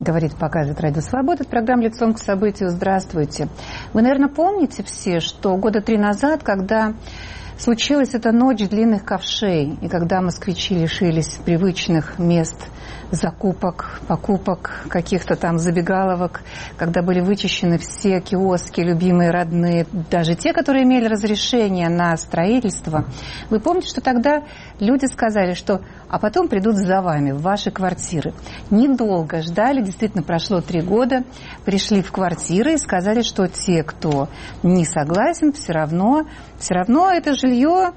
Говорит, показывает Радио Свобода. Это программа «Лицом к событию». Здравствуйте. Вы, наверное, помните все, что года 3 назад, когда случилась эта ночь длинных ковшей, и когда москвичи лишились привычных мест закупок, покупок, каких-то там забегаловок, когда были вычищены все киоски, любимые, родные, даже те, которые имели разрешение на строительство. Вы помните, что тогда люди сказали, что а потом придут за вами, в ваши квартиры. Недолго ждали, действительно прошло 3 года, пришли в квартиры и сказали, что те, кто не согласен, все равно это жилье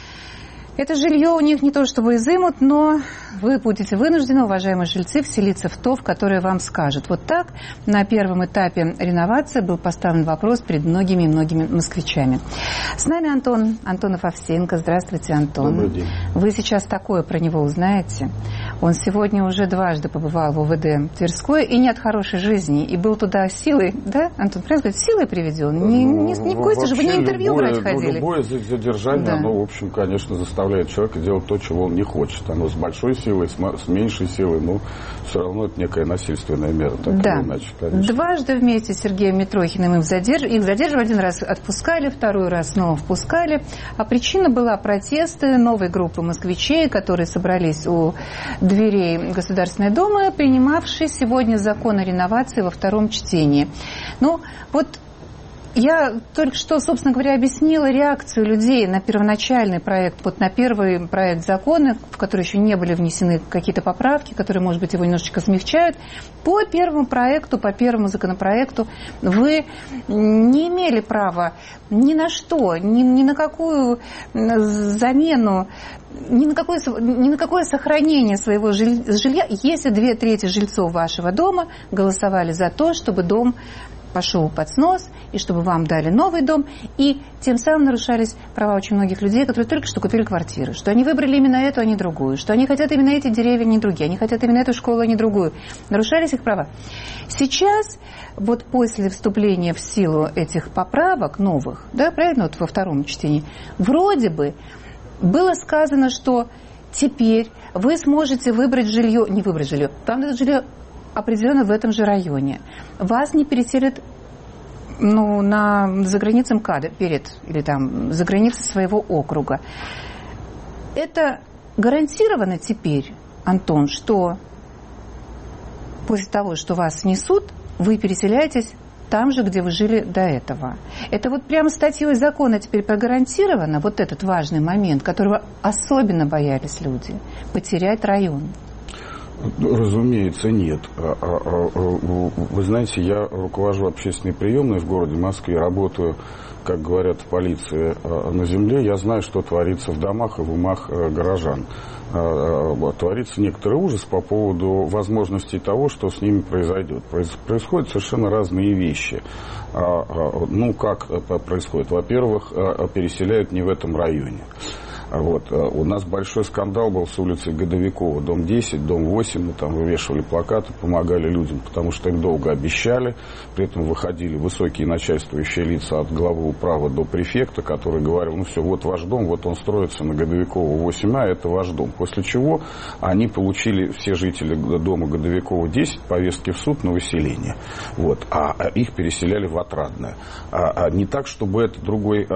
у них не то чтобы изымут, но вы будете вынуждены, уважаемые жильцы, вселиться в то, в которое вам скажут. Вот так на первом этапе реновации был поставлен вопрос перед многими москвичами. С нами Антонов Овсеенко. Здравствуйте, Антон. Добрый день. Вы сейчас такое про него узнаете. Он сегодня уже 2 побывал в УВД Тверской, и не от хорошей жизни, и был туда силой, да, Антон, правильно сказать, силой приведен? Не в гости же, вы не интервью брать ходили. Любое задержание, да. Оно, в общем, конечно, заставляет человека делать то, чего он не хочет. Оно с большой силой, с меньшей силой, но все равно это некая насильственная мера, так да. или иначе, конечно. 2 вместе с Сергеем Митрохиным их задерживали, 1 раз отпускали, 2 раз снова впускали. А причина была протесты новой группы москвичей, которые собрались у дверей Государственной Думы, принимавшей сегодня закон о реновации во 2-м чтении. Ну, вот я только что, собственно говоря, объяснила реакцию людей на первоначальный проект, вот на первый проект закона, в который еще не были внесены какие-то поправки, которые, может быть, его немножечко смягчают. По первому проекту, по первому законопроекту вы не имели права ни на что, ни на какую замену, ни на какое сохранение своего жилья, если 2/3 жильцов вашего дома голосовали за то, чтобы дом пошел под снос, и чтобы вам дали новый дом, и тем самым нарушались права очень многих людей, которые только что купили квартиры, что они выбрали именно эту, а не другую, что они хотят именно эти деревья, а не другие, они хотят именно эту школу, а не другую. Нарушались их права. Сейчас, вот после вступления в силу этих поправок новых, да, правильно, вот во 2-м чтении, вроде бы было сказано, что теперь вы сможете выбрать жилье, не выбрать жилье, там это жилье определенно в этом же районе. Вас не переселят за границей МКАДа или там за границей своего округа. Это гарантировано теперь, Антон, что после того, что вас снесут, вы переселяетесь там же, где вы жили до этого. Это вот прямо статьей закона теперь прогарантировано, вот этот важный момент, которого особенно боялись люди, потерять район. Разумеется, нет. Вы знаете, я руковожу общественной приемной в городе Москве, работаю, как говорят в полиции, на земле. Я знаю, что творится в домах и в умах горожан. Творится некоторый ужас по поводу возможностей того, что с ними произойдет. Происходят совершенно разные вещи. Как происходит? Во-первых, переселяют не в этом районе. Вот. У нас большой скандал был с улицы Годовикова, дом 10, дом 8, мы там вывешивали плакаты, помогали людям, потому что им долго обещали, при этом выходили высокие начальствующие лица от главы управы до префекта, который говорил, все, вот ваш дом, вот он строится на Годовикова 8А, это ваш дом. После чего они получили, все жители дома Годовикова 10, повестки в суд на выселение. Вот. А их переселяли в Отрадное. Не так, чтобы это другой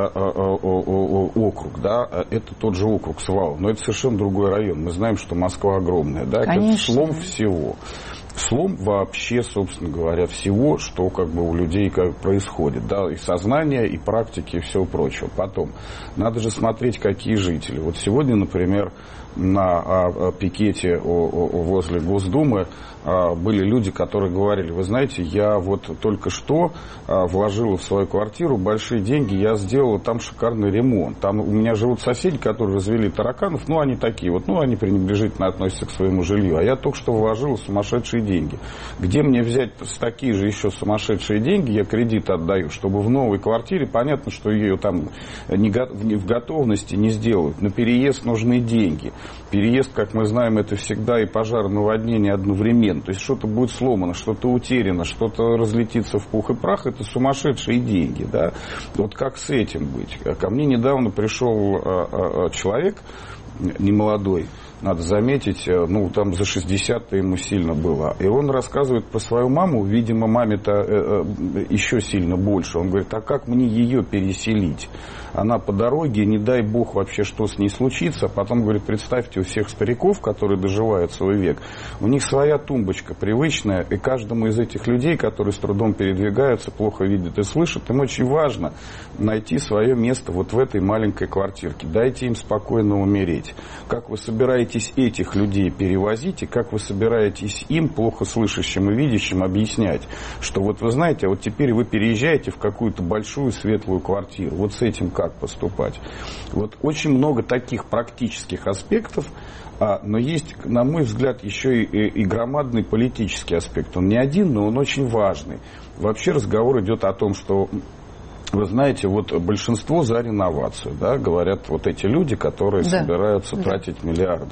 округ, да, это тот же округ Свал, но это совершенно другой район. Мы знаем, что Москва огромная, да, это слом всего. Слом вообще, собственно говоря, всего, что у людей происходит, да, и сознания, и практики, и всего прочего. Потом, надо же смотреть, какие жители. Вот сегодня, например, на пикете возле Госдумы были люди, которые говорили, вы знаете, я вот только что вложила в свою квартиру большие деньги, я сделала там шикарный ремонт. Там у меня живут соседи, которые развели тараканов, они такие вот, они пренебрежительно относятся к своему жилью, а я только что вложила сумасшедшие деньги. Где мне взять такие же еще сумасшедшие деньги, я кредит отдаю, чтобы в новой квартире, понятно, что ее там не в готовности не сделают, на переезд нужны деньги. Переезд, как мы знаем, это всегда и пожар, и наводнение одновременно. То есть что-то будет сломано, что-то утеряно, что-то разлетится в пух и прах. Это сумасшедшие деньги. Да? Вот как с этим быть? Ко мне недавно пришел человек немолодой, надо заметить, ну, там за 60-то ему сильно было. И он рассказывает про свою маму, видимо, маме-то еще сильно больше. Он говорит, а как мне ее переселить? Она по дороге, не дай бог вообще, что с ней случится. А потом, говорит, представьте, у всех стариков, которые доживают свой век, у них своя тумбочка привычная, и каждому из этих людей, которые с трудом передвигаются, плохо видят и слышат, им очень важно найти свое место вот в этой маленькой квартирке. Дайте им спокойно умереть. Как вы собираетесь этих людей перевозить, и как вы собираетесь им, плохо слышащим и видящим, объяснять, что вот вы знаете, вот теперь вы переезжаете в какую-то большую светлую квартиру. Вот с этим как поступать? Вот очень много таких практических аспектов, но есть, на мой взгляд, еще и громадный политический аспект. Он не один, но он очень важный. Вообще разговор идет о том, что, вы знаете, вот большинство за реновацию, да, говорят вот эти люди, которые собираются тратить миллиарды.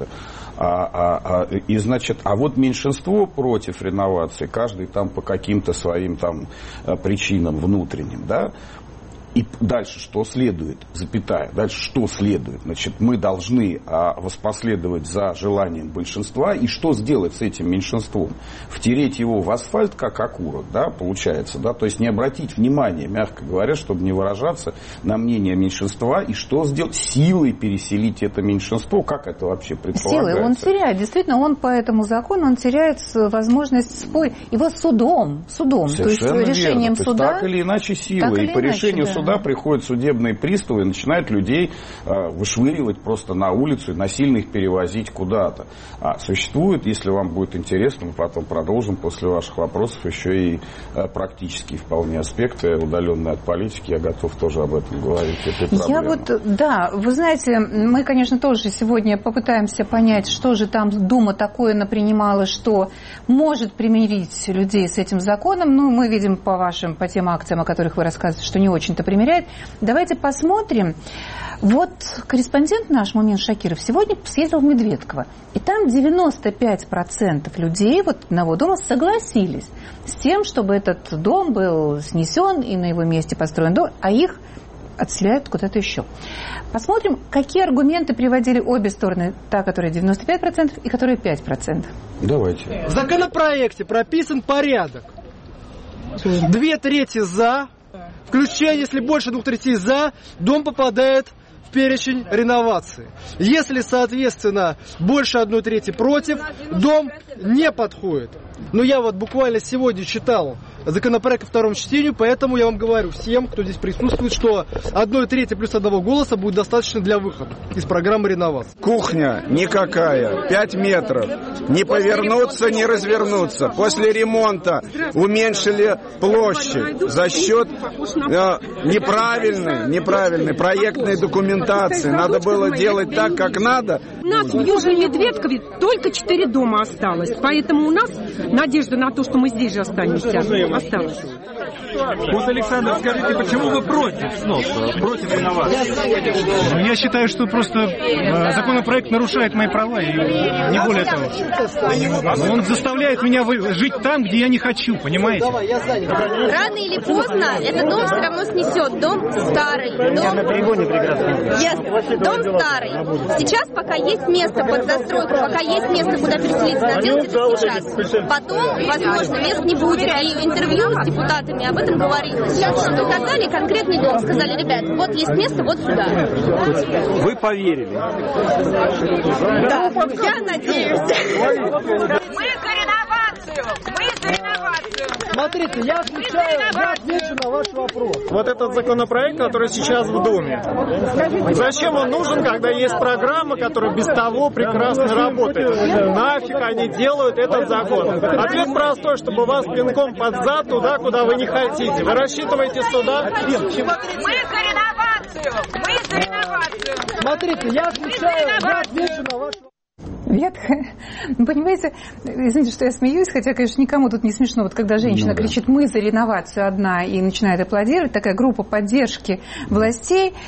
И значит, а вот меньшинство против реновации, каждый там по каким-то своим там причинам внутренним, да. И дальше что следует, запятая, дальше что следует? Значит, мы должны воспоследовать за желанием большинства, и что сделать с этим меньшинством? Втереть его в асфальт, как окурок, да, получается, да, то есть не обратить внимания, мягко говоря, чтобы не выражаться, на мнение меньшинства, и что сделать? Силой переселить это меньшинство, как это вообще предполагается? Силой он теряет, действительно, он по этому закону, он теряет возможность спорить, его судом, совершенно то есть решением верно. суда. То есть так или иначе силой, и по решению суда приходят судебные приставы и начинают людей вышвыривать просто на улицу и насильно их перевозить куда-то. Существует, если вам будет интересно, мы потом продолжим после ваших вопросов, еще и практические вполне аспекты, удаленные от политики. Я готов тоже об этом говорить. Да, вы знаете, мы, конечно, тоже сегодня попытаемся понять, что же там Дума такое напринимала, что может примирить людей с этим законом. Ну, мы видим по тем акциям, о которых вы рассказываете, что не очень-то примеряет. Давайте посмотрим. Вот корреспондент наш, Мумин Шакиров, сегодня съездил в Медведково. И там 95% людей вот одного дома согласились с тем, чтобы этот дом был снесен и на его месте построен дом, а их отселяют куда-то еще. Посмотрим, какие аргументы приводили обе стороны, та, которая 95% и которая 5%. Давайте. В законопроекте прописан порядок. 2/3 за, включая, если больше 2/3 за, дом попадает в перечень реновации. Если, соответственно, больше 1/3 против, дом не подходит. Но я вот буквально сегодня читал законопроект ко второму чтению, поэтому я вам говорю всем, кто здесь присутствует, что 1/3 плюс 1 голоса будет достаточно для выхода из программы реновации. Кухня никакая, 5 метров. Не повернуться, не развернуться. После ремонта уменьшили площадь за счет неправильной проектной документации. Надо было делать так, как надо. У нас в Южном Медведкове только 4 дома осталось, поэтому у нас надежда на то, что мы здесь же останемся, осталась. Вот, Александр, скажите, почему вы против сноса, против реновации? Я считаю, что просто законопроект нарушает мои права, и не более того. Он заставляет меня жить там, где я не хочу, понимаете? Рано или поздно этот дом все равно снесет. Дом старый. Дом старый. Сейчас пока есть место под застройку, пока есть место, куда переселиться, надо делать это сейчас. Потом, возможно, мест не будет. И интервью с депутатами об этом говорилось. Показали конкретный дом, сказали, ребят, вот есть место, вот сюда. Вы поверили? Да, я надеюсь. Мы за реновацию! Мы за реновацию! Смотрите, я отвечу на ваш вопрос. Вот этот законопроект, который сейчас в Думе, зачем он нужен, когда есть программа, которая без того прекрасно работает? Нафиг они делают этот закон? Ответ простой, чтобы вас пинком под зад туда, куда вы не хотите. Вы рассчитываете сюда? Мы за реновацию! Мы за реновацию! Смотрите, я отвечу на ваш вопрос. Понимаете, извините, что я смеюсь, хотя, конечно, никому тут не смешно. Вот когда женщина кричит «мы за реновацию одна» и начинает аплодировать, такая группа поддержки властей.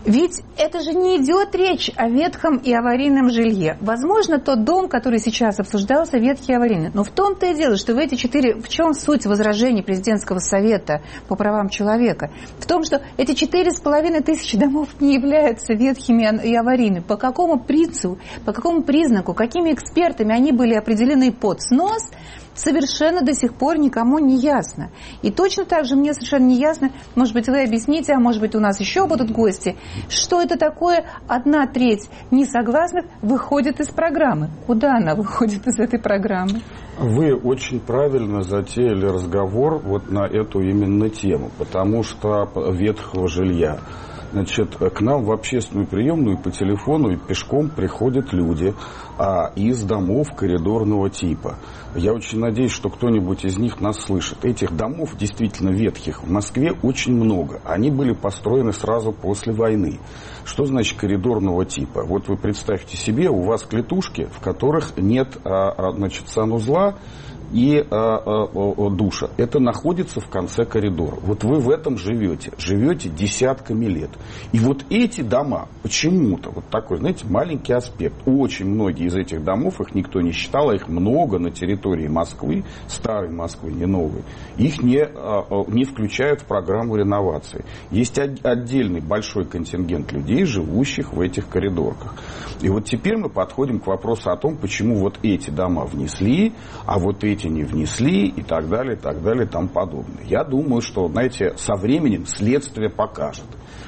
Ведь это же не идет речь о ветхом и аварийном жилье. Возможно, тот дом, который сейчас обсуждался, ветхий и аварийный. Но в том-то и дело, что в эти 4... В чем суть возражений президентского совета по правам человека? В том, что эти 4,5 тысячи домов не являются ветхими и аварийными. По какому принципу, по какому признаку, какими экспертами они были определены под снос, совершенно до сих пор никому не ясно. И точно так же мне совершенно не ясно, может быть, вы объясните, а может быть, у нас еще будут гости, что это такое 1/3 несогласных выходит из программы. Куда она выходит из этой программы? Вы очень правильно затеяли разговор вот на эту именно тему, потому что ветхого жилья. Значит, к нам в общественную приемную по телефону и пешком приходят люди из домов коридорного типа. Я очень надеюсь, что кто-нибудь из них нас слышит. Этих домов, действительно ветхих, в Москве очень много. Они были построены сразу после войны. Что значит коридорного типа? Вот вы представьте себе, у вас клетушки, в которых нет, значит, санузла и душа. Это находится в конце коридора. Вот вы в этом живете. Живете десятками лет. И вот эти дома, почему-то, вот такой, знаете, маленький аспект. Очень многие из этих домов, их никто не считал, а их много на территории Москвы, старой Москвы, не новой. Их не включают в программу реновации. Есть отдельный большой контингент людей, живущих в этих коридорках. И вот теперь мы подходим к вопросу о том, почему вот эти дома внесли, а вот эти не внесли и так далее, и тому подобное. Я думаю, что, знаете, со временем следствие покажет.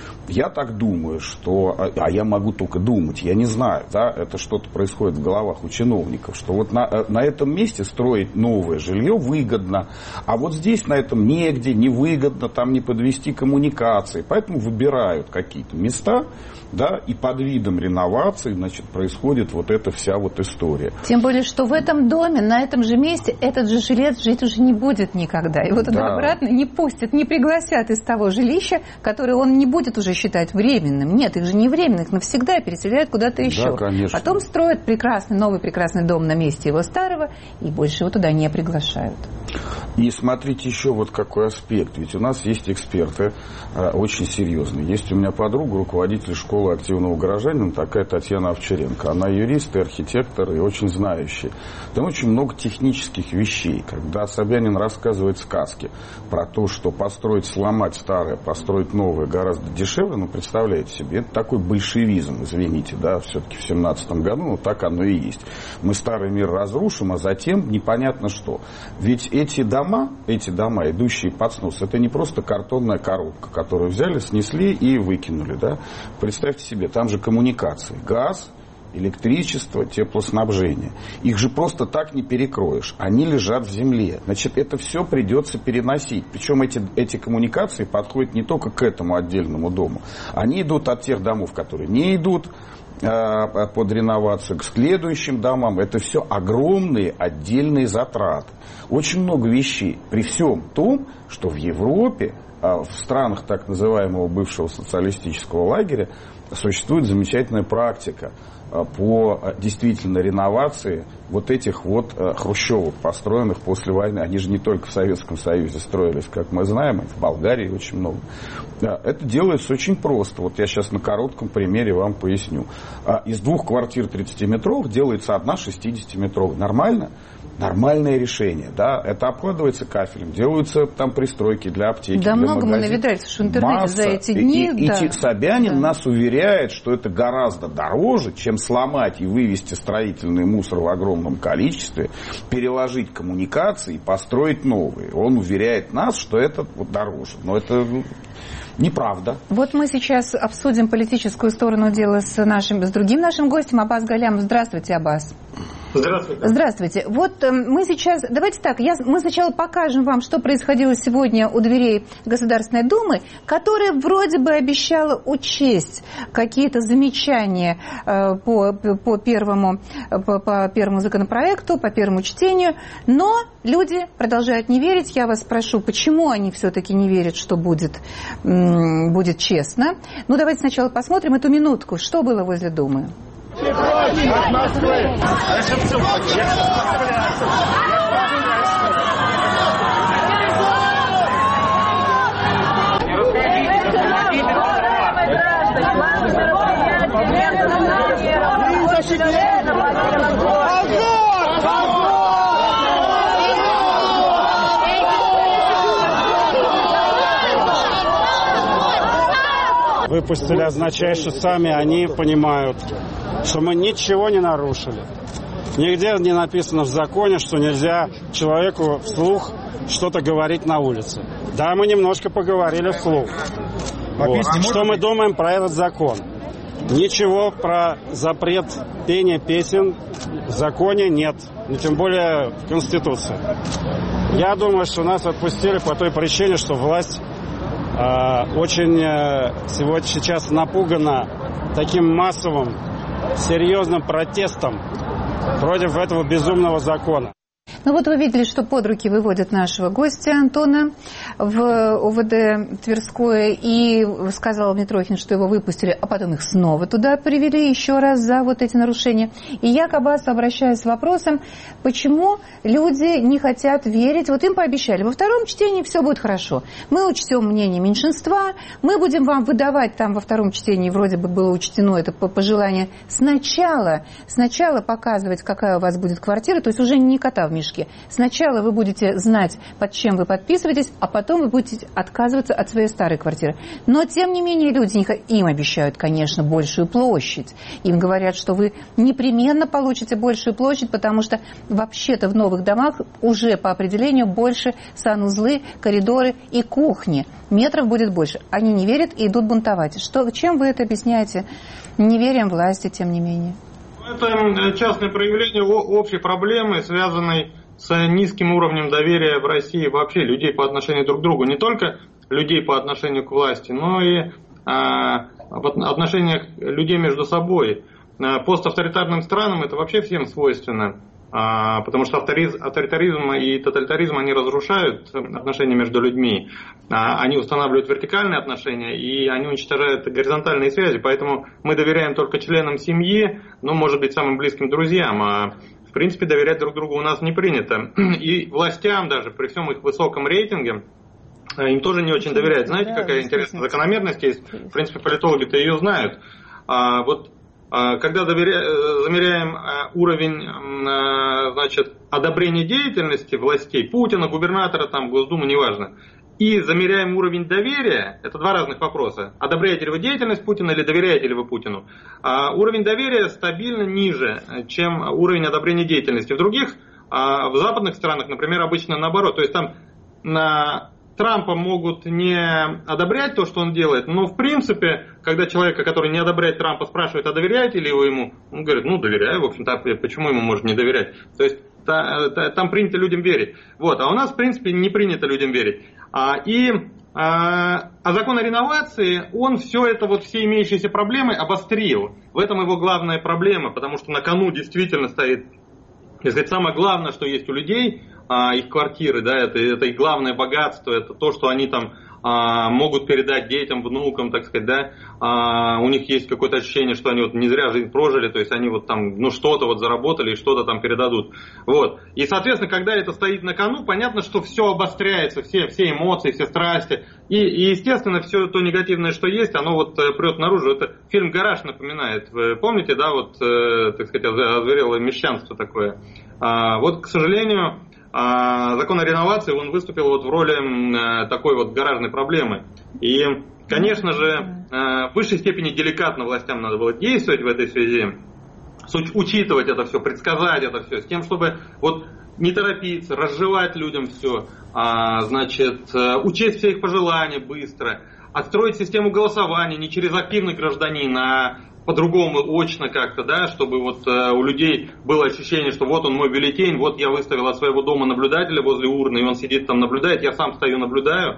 Я так думаю, что... А я могу только думать, я не знаю, да, это что-то происходит в головах у чиновников, что вот на этом месте строить новое жилье выгодно, а вот здесь на этом негде, невыгодно, там не подвести коммуникации. Поэтому выбирают какие-то места, да, и под видом реновации, значит, происходит вот эта вся вот история. Тем более, что в этом доме, на этом же месте, этот же жилец жить уже не будет никогда. И вот он обратно не пустят, не пригласят из того жилища, которое он не будет уже считать временным. Нет, их же не временных, навсегда переселяют куда-то еще. Да, конечно. Потом строят прекрасный, новый прекрасный дом на месте его старого, и больше его туда не приглашают. И смотрите еще вот какой аспект. Ведь у нас есть эксперты очень серьезные. Есть у меня подруга, руководитель школы активного горожанина, такая Татьяна Овчаренко. Она юрист и архитектор, и очень знающий. Там очень много технических вещей. Когда Собянин рассказывает сказки про то, что построить, сломать старое, построить новое гораздо дешевле, ну, представляете себе, это такой большевизм, извините, да, все-таки в 17-м году, ну, так оно и есть. Мы старый мир разрушим, а затем непонятно что. Ведь эти дома, идущие под снос, это не просто картонная коробка, которую взяли, снесли и выкинули, да. Представьте себе, там же коммуникации, газ, электричество, теплоснабжение. Их же просто так не перекроешь. Они лежат в земле. Значит, это все придется переносить. Причем эти коммуникации подходят не только к этому отдельному дому. Они идут от тех домов, которые не идут под реновацию, к следующим домам. Это все огромные отдельные затраты. Очень много вещей. При всем том, что в Европе, в странах так называемого бывшего социалистического лагеря, существует замечательная практика по действительно реновации вот этих вот хрущевок, построенных после войны. Они же не только в Советском Союзе строились, как мы знаем, в Болгарии очень много. Это делается очень просто. Вот я сейчас на коротком примере вам поясню. Из 2 квартир 30-метровых делается одна 60-метровая. Нормально? Нормальное решение, да, это обкладывается кафелем, делаются там пристройки для аптеки, да, для много магазина. Мы навидались в интернете за эти дни. И Собянин нас уверяет, что это гораздо дороже, чем сломать и вывести строительный мусор в огромном количестве, переложить коммуникации и построить новые. Он уверяет нас, что это дороже. Но это неправда. Вот мы сейчас обсудим политическую сторону дела с другим нашим гостем, Аббас Галямов. Здравствуйте, Аббас. Здравствуйте. Здравствуйте. Вот мы сейчас... Давайте так, мы сначала покажем вам, что происходило сегодня у дверей Государственной Думы, которая вроде бы обещала учесть какие-то замечания по первому законопроекту, по первому чтению, но люди продолжают не верить. Я вас спрошу, почему они все-таки не верят, что будет честно. Ну, давайте сначала посмотрим эту минутку, что было возле Думы. От Москвы. выпустили, означает, что сами они понимают, что мы ничего не нарушили. Нигде не написано в законе, что нельзя человеку вслух что-то говорить на улице. Да, мы немножко поговорили вслух. Вот. Что мы думаем про этот закон? Ничего про запрет пения песен в законе нет, тем более в Конституции. Я думаю, что нас отпустили по той причине, что власть очень сейчас напугана таким массовым, серьезным протестом против этого безумного закона. Ну вот вы видели, что под руки выводят нашего гостя Антона в ОВД Тверское, и сказал Митрохин, что его выпустили, а потом их снова туда привели еще раз за вот эти нарушения. И я к Аббасу обращаюсь с вопросом, почему люди не хотят верить, вот им пообещали, во втором чтении все будет хорошо, мы учтем мнение меньшинства, мы будем вам выдавать, там во втором чтении вроде бы было учтено это пожелание, сначала показывать, какая у вас будет квартира, то есть уже не кота в мешке. Сначала вы будете знать, под чем вы подписываетесь, а потом вы будете отказываться от своей старой квартиры. Но, тем не менее, люди им обещают, конечно, большую площадь. Им говорят, что вы непременно получите большую площадь, потому что вообще-то в новых домах уже по определению больше санузлы, коридоры и кухни. Метров будет больше. Они не верят и идут бунтовать. Чем вы это объясняете неверием власти, тем не менее? Это частное проявление общей проблемы, связанной с низким уровнем доверия в России вообще людей по отношению друг к другу. Не только людей по отношению к власти, но и в отношениях людей между собой. Поставторитарным странам это вообще всем свойственно, потому что авторитаризм и тоталитаризм, они разрушают отношения между людьми, они устанавливают вертикальные отношения и они уничтожают горизонтальные связи, поэтому мы доверяем только членам семьи, ну, может быть, самым близким друзьям, в принципе, доверять друг другу у нас не принято. И властям даже, при всем их высоком рейтинге, им тоже не очень доверяют. Знаете, какая интересная закономерность есть? В принципе, политологи-то ее знают. Вот когда замеряем уровень, значит, одобрения деятельности властей, Путина, губернатора, там, Госдумы, неважно, и замеряем уровень доверия, это два разных вопроса. Одобряете ли вы деятельность Путина или доверяете ли вы Путину? Уровень доверия стабильно ниже, чем уровень одобрения деятельности. В других, в западных странах, например, обычно наоборот. То есть там на Трампа могут не одобрять то, что он делает, но в принципе, когда человека, который не одобряет Трампа, спрашивает, а доверяете ли вы ему, он говорит, ну доверяю, в общем-то, почему ему можно не доверять? То есть там принято людям верить. Вот. А у нас, в принципе, не принято людям верить. Закон о реновации, он все это, вот все имеющиеся проблемы обострил. В этом его главная проблема, потому что на кону действительно стоит, так сказать, самое главное, что есть у людей, их квартиры, да, это их главное богатство, это то, что они там могут передать детям, внукам, так сказать, да, у них есть какое-то ощущение, что они вот не зря жизнь прожили, то есть они вот там, ну, что-то вот заработали и что-то там передадут, вот, и, соответственно, когда это стоит на кону, понятно, что все обостряется, все эмоции, все страсти, и, естественно, все то негативное, что есть, оно вот прет наружу, это фильм «Гараж» напоминает, вы помните, да, вот, так сказать, озверелое мещанство такое, вот, к сожалению, закон о реновации, он выступил вот в роли такой вот гаражной проблемы. И, конечно же, в высшей степени деликатно властям надо было действовать в этой связи, учитывать это все, предсказать это все, с тем, чтобы вот не торопиться, разжевать людям все, значит, учесть все их пожелания быстро, отстроить систему голосования не через активный гражданин, а по-другому, очно как-то, да, чтобы вот у людей было ощущение, что вот он мой бюллетень, вот я выставил от своего дома наблюдателя возле урны, и он сидит там наблюдает, я сам стою наблюдаю,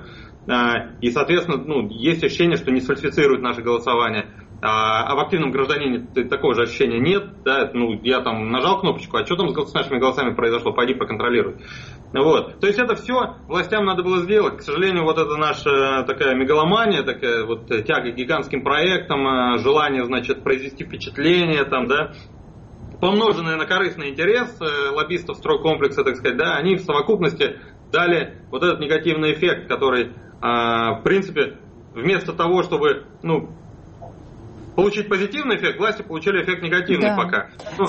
и, соответственно, ну, есть ощущение, что не сфальсифицируют наше голосование. А в активном гражданине такого же ощущения нет, да, ну, я там нажал кнопочку, а что там с нашими голосами произошло, пойди проконтролируй. Вот. То есть это все властям надо было сделать. К сожалению, вот это наша такая мегаломания, такая вот тяга к гигантским проектам, желание, значит, произвести впечатление, там, да, помноженное на корыстный интерес лоббистов стройкомплекса, так сказать, да, они в совокупности дали вот этот негативный эффект, который, в принципе, вместо того, чтобы, ну, получить позитивный эффект, власти получили эффект негативный, да. Пока.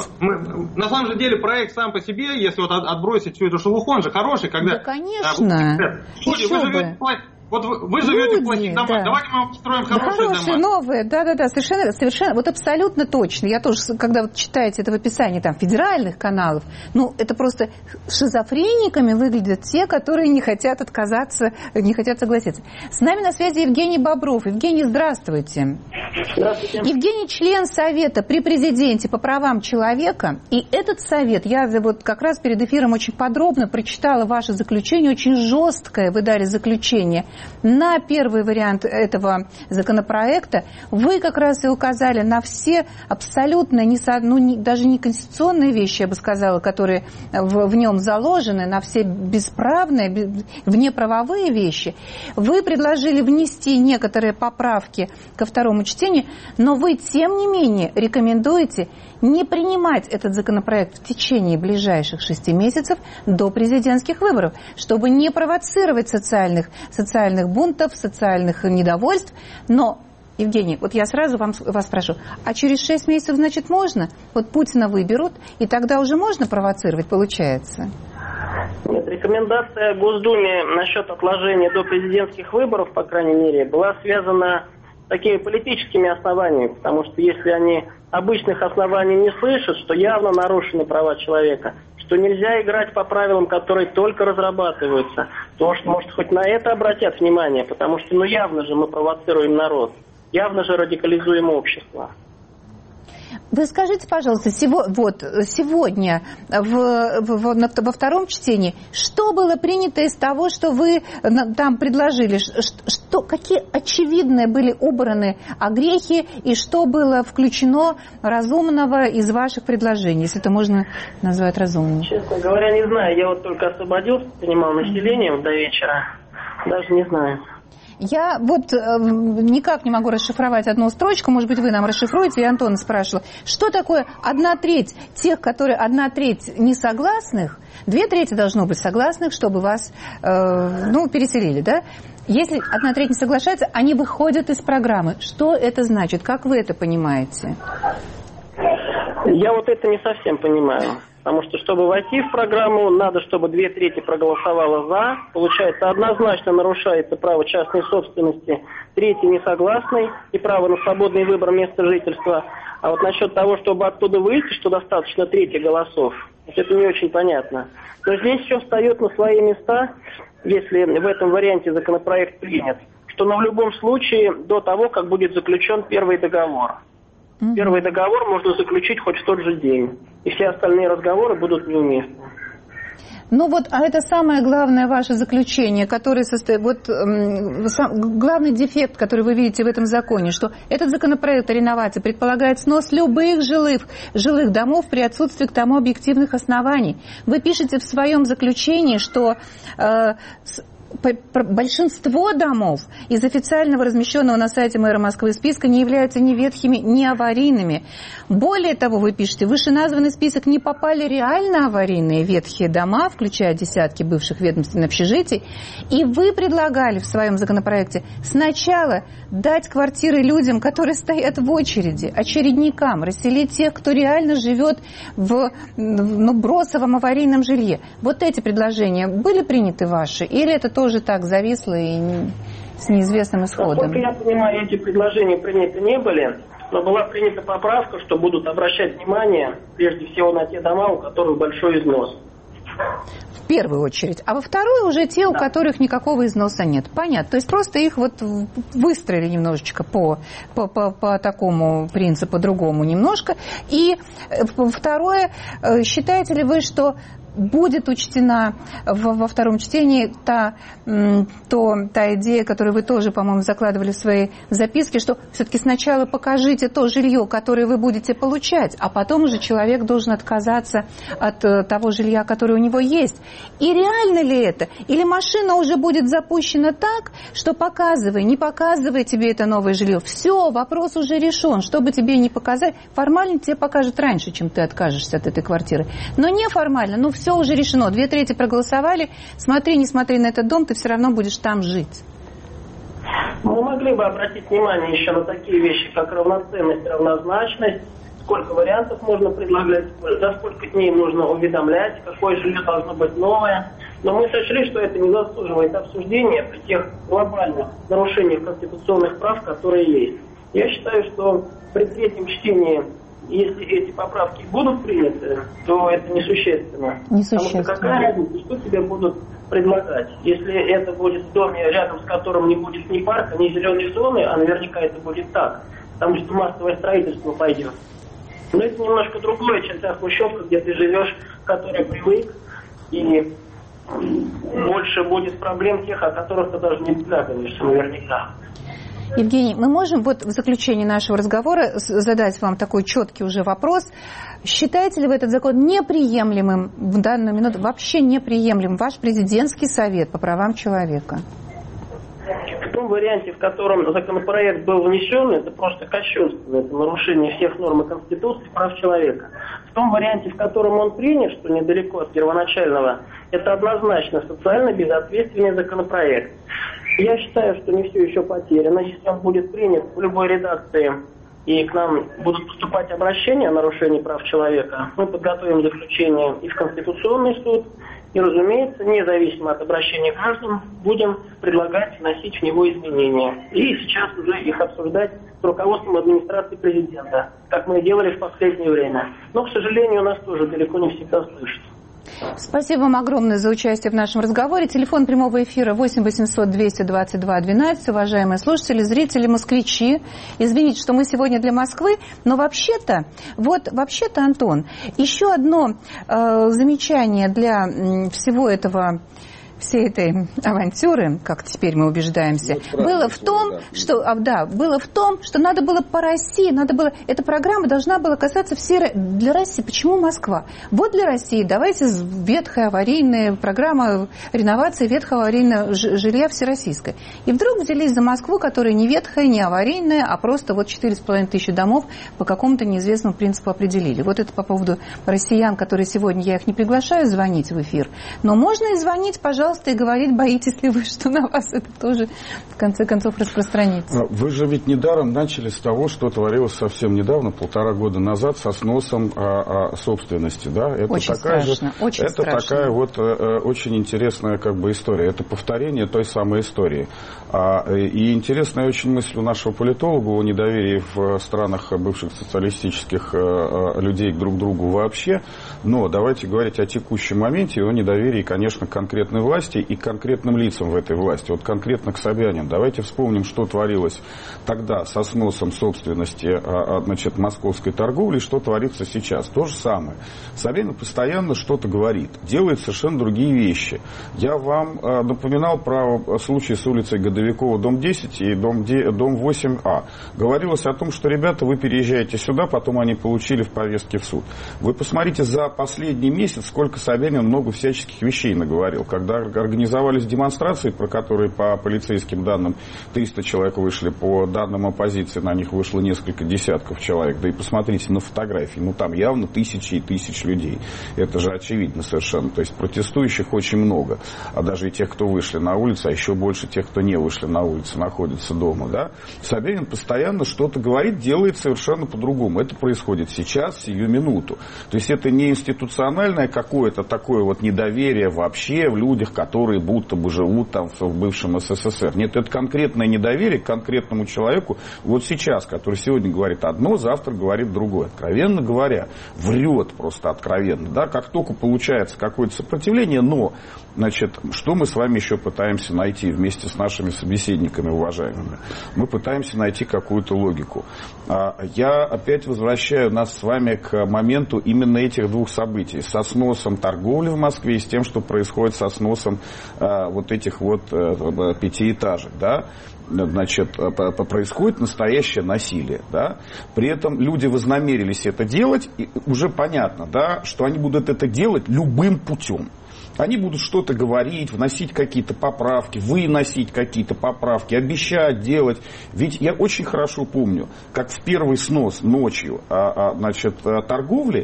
Ну, на самом же деле проект сам по себе, если вот отбросить всю эту шелуху, он же хороший, когда... Да, конечно. Люди, Вот вы живете в плохих домах, да. Давайте мы вам построим хорошие дома. Новые, да, совершенно, вот абсолютно точно. Я тоже, когда вот читаете это в описании там федеральных каналов, ну, это просто шизофрениками выглядят те, которые не хотят отказаться, не хотят согласиться. С нами на связи Евгений Бобров. Евгений, здравствуйте. Здравствуйте. Евгений член Совета при президенте по правам человека, и этот совет, я вот как раз перед эфиром очень подробно прочитала ваше заключение, очень жесткое вы дали заключение на первый вариант этого законопроекта. Вы как раз и указали на все абсолютно даже не конституционные вещи, я бы сказала, которые в нем заложены, на все бесправные, внеправовые вещи. Вы предложили внести некоторые поправки ко второму чтению, но вы, тем не менее, рекомендуете не принимать этот законопроект в течение ближайших 6 месяцев до президентских выборов, чтобы не провоцировать социальных бунтов, социальных недовольств. Но, Евгений, вот я сразу вас спрошу, а через 6 месяцев, значит, можно? Вот Путина выберут, и тогда уже можно провоцировать, получается? Нет, рекомендация Госдуме насчет отложения до президентских выборов, по крайней мере, была связана с такими политическими основаниями, потому что если они обычных оснований не слышат, что явно нарушены права человека, что нельзя играть по правилам, которые только разрабатываются, то, может, хоть на это обратят внимание, потому что, явно же мы провоцируем народ, явно же радикализуем общество. Вы скажите, пожалуйста, сегодня во втором чтении, что было принято из того, что вы там предложили? Какие очевидные были убраны огрехи и что было включено разумного из ваших предложений, если это можно назвать разумным? Честно говоря, не знаю. Я вот только освободился, принимал население до вечера. Даже не знаю. Я вот никак не могу расшифровать одну строчку, может быть, вы нам расшифруете, я Антона спрашивала, что такое 1/3 тех, которые 1/3 не согласных, 2/3 должно быть согласных, чтобы вас, переселили, да? Если 1/3 не соглашается, они выходят из программы. Что это значит? Как вы это понимаете? Я вот это не совсем понимаю. Потому что, чтобы войти в программу, надо, чтобы 2/3 проголосовало «за». Получается, однозначно нарушается право частной собственности, 1/3 несогласный и право на свободный выбор места жительства. А вот насчет того, чтобы оттуда выйти, что достаточно 1/3 голосов, это не очень понятно. Но здесь все встает на свои места, если в этом варианте законопроект принят, что в любом случае до того, как будет заключен первый договор. Первый договор можно заключить хоть в тот же день. И все остальные разговоры будут неуместны. А это самое главное ваше заключение, которое состоит... главный дефект, который вы видите в этом законе, что этот законопроект о реновации предполагает снос любых жилых домов при отсутствии к тому объективных оснований. Вы пишете в своем заключении, что... большинство домов из официального размещенного на сайте мэра Москвы списка не являются ни ветхими, ни аварийными. Более того, вы пишете, в вышеназванный список не попали реально аварийные ветхие дома, включая десятки бывших ведомственных общежитий. И вы предлагали в своем законопроекте сначала дать квартиры людям, которые стоят в очереди, очередникам, расселить тех, кто реально живет в бросовом аварийном жилье. Вот эти предложения были приняты ваши? Или это тоже так зависло и с неизвестным исходом? Насколько я понимаю, эти предложения приняты не были, но была принята поправка, что будут обращать внимание прежде всего на те дома, у которых большой износ. В первую очередь. А во вторую уже те, у которых никакого износа нет. Понятно. То есть просто их выстроили немножечко по такому принципу, другому немножко. И второе, считаете ли вы, что будет учтена во втором чтении та идея, которую вы тоже, по-моему, закладывали в свои записки, что все-таки сначала покажите то жилье, которое вы будете получать, а потом уже человек должен отказаться от того жилья, которое у него есть. И реально ли это? Или машина уже будет запущена так, что не показывай тебе это новое жилье. Все, вопрос уже решен. Чтобы тебе не показать, формально тебе покажут раньше, чем ты откажешься от этой квартиры. Но неформально, все уже решено. 2/3 проголосовали. Смотри, не смотри на этот дом, ты все равно будешь там жить. Мы могли бы обратить внимание еще на такие вещи, как равноценность, равнозначность, сколько вариантов можно предлагать, за сколько дней нужно уведомлять, какое жилье должно быть новое. Но мы сочли, что это не заслуживает обсуждения при тех глобальных нарушениях конституционных прав, которые есть. Я считаю, что при третьем чтении, если эти поправки будут приняты, то это несущественно. Потому что какая разница, что тебе будут предлагать? Если это будет в доме, рядом с которым не будет ни парка, ни зеленой зоны, а наверняка это будет так, потому что массовое строительство пойдет. Но это немножко другое, чем та хрущевка, где ты живешь, который привык, и больше будет проблем тех, о которых ты даже не догадываешься наверняка. Евгений, мы можем вот в заключении нашего разговора задать вам такой четкий уже вопрос. Считаете ли вы этот закон неприемлемым в данную минуту, вообще неприемлемым, ваш президентский совет по правам человека? В том варианте, в котором законопроект был внесен, это просто кощунство, это нарушение всех норм Конституции, прав человека. В том варианте, в котором он принят, что недалеко от первоначального, это однозначно социально безответственный законопроект. Я считаю, что не все еще потеряно. Если он будет принят в любой редакции и к нам будут поступать обращения о нарушении прав человека, мы подготовим заключение и в Конституционный суд, и, разумеется, независимо от обращения граждан, будем предлагать вносить в него изменения. И сейчас уже их обсуждать с руководством администрации президента, как мы делали в последнее время. Но, к сожалению, нас тоже далеко не всегда слышат. Спасибо вам огромное за участие в нашем разговоре. Телефон прямого эфира 8 800 222 12. Уважаемые слушатели, зрители, москвичи, извините, что мы сегодня для Москвы, но вообще-то, Антон, еще одно замечание для всего этого, всей этой авантюры, как теперь мы убеждаемся, было в том, что надо было по России, эта программа должна была касаться всей для России. Почему Москва? Вот для России давайте ветхая аварийная программа реновации ветхого аварийного жилья всероссийская. И вдруг взялись за Москву, которая не ветхая, не аварийная, а просто вот 4,5 тысячи домов по какому-то неизвестному принципу определили. Вот это по поводу россиян, которые сегодня, я их не приглашаю звонить в эфир, но можно и звонить, пожалуйста, и говорить, боитесь ли вы, что на вас это тоже в конце концов распространится. Вы же ведь недаром начали с того, что творилось совсем недавно, 1,5 года назад, со сносом собственности. Да? Это очень такая страшно, очень страшно. Такая вот очень интересная история. Это повторение той самой истории. И интересная очень мысль у нашего политолога о недоверии в странах бывших социалистических людей друг к другу вообще. Но давайте говорить о текущем моменте и о недоверии, конечно, к конкретной власти и к конкретным лицам в этой власти. Вот конкретно к Собянину. Давайте вспомним, что творилось тогда со сносом собственности московской торговли, что творится сейчас. То же самое. Собянин постоянно что-то говорит, делает совершенно другие вещи. Я вам напоминал про случай с улицей Годовикова, дом 10 и дом 8А. Говорилось о том, что, ребята, вы переезжаете сюда, потом они получили в повестке в суд. Вы посмотрите за последний месяц, сколько Собянин много всяческих вещей наговорил. Когда организовались демонстрации, про которые по полицейским данным 300 человек вышли, по данным оппозиции на них вышло несколько десятков человек. Да и посмотрите на фотографии, там явно тысячи и тысячи людей. Это же очевидно совершенно. То есть протестующих очень много. А даже и тех, кто вышли на улицу, а еще больше тех, кто не вышли на улицу, находятся дома. Да? Собянин постоянно что-то говорит, делает совершенно по-другому. Это происходит сейчас, сию минуту. То есть это не институциональное какое-то такое вот недоверие вообще в людях, которые будто бы живут там в бывшем СССР. Нет, это конкретное недоверие к конкретному человеку вот сейчас, который сегодня говорит одно, завтра говорит другое. Откровенно говоря, врет просто откровенно. Да? Как только получается какое-то сопротивление, но, что мы с вами еще пытаемся найти вместе с нашими собеседниками уважаемыми? Мы пытаемся найти какую-то логику. Я опять возвращаю нас с вами к моменту именно этих двух событий. Со сносом торговли в Москве и с тем, что происходит со сносом вот этих вот пятиэтажек, да, происходит настоящее насилие, да. При этом люди вознамерились это делать, и уже понятно, да, что они будут это делать любым путем. Они будут что-то говорить, вносить какие-то поправки, выносить какие-то поправки, обещать делать. Ведь я очень хорошо помню, как в первый снос ночью торговли